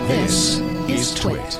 This is Twit.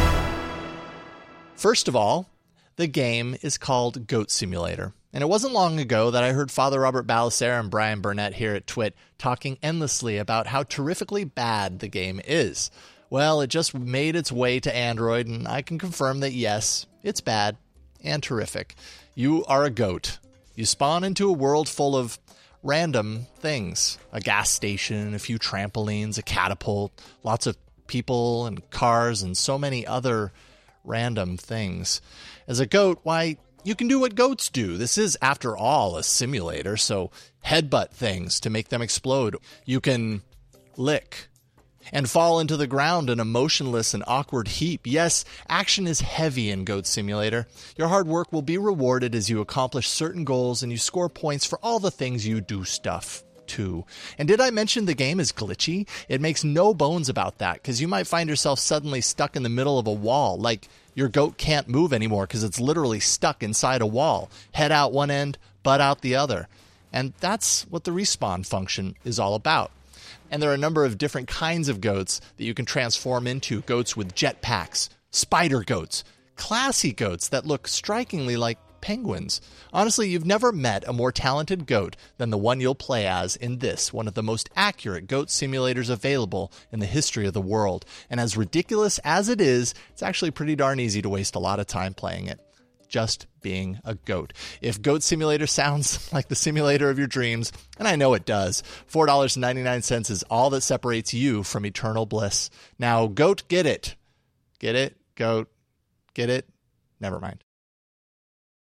First of all, the game is called Goat Simulator. And it wasn't long ago that I heard Father Robert Ballester and Brian Burnett here at Twit talking endlessly about how terrifically bad the game is. Well, it just made its way to Android, and I can confirm that yes, it's bad and terrific. You are a goat. You spawn into a world full of random things. A gas station, a few trampolines, a catapult, lots of people and cars, and so many other random things. As a goat, why, you can do what goats do. This is, after all, a simulator, so headbutt things to make them explode. You can lick and fall into the ground in a motionless and awkward heap. Yes, action is heavy in Goat Simulator. Your hard work will be rewarded as you accomplish certain goals and you score points for all the things you do stuff too. And did I mention the game is glitchy? It makes no bones about that, because you might find yourself suddenly stuck in the middle of a wall, like your goat can't move anymore because it's literally stuck inside a wall. Head out one end, butt out the other. And that's what the respawn function is all about. And there are a number of different kinds of goats that you can transform into. Goats with jetpacks, spider goats, classy goats that look strikingly like penguins. Honestly, you've never met a more talented goat than the one you'll play as in this, one of the most accurate goat simulators available in the history of the world. And as ridiculous as it is, it's actually pretty darn easy to waste a lot of time playing it. Just being a goat. If Goat Simulator sounds like the simulator of your dreams, and I know it does, $4.99 is all that separates you from eternal bliss. Now, goat, get it. Get it? Goat. Get it? Never mind.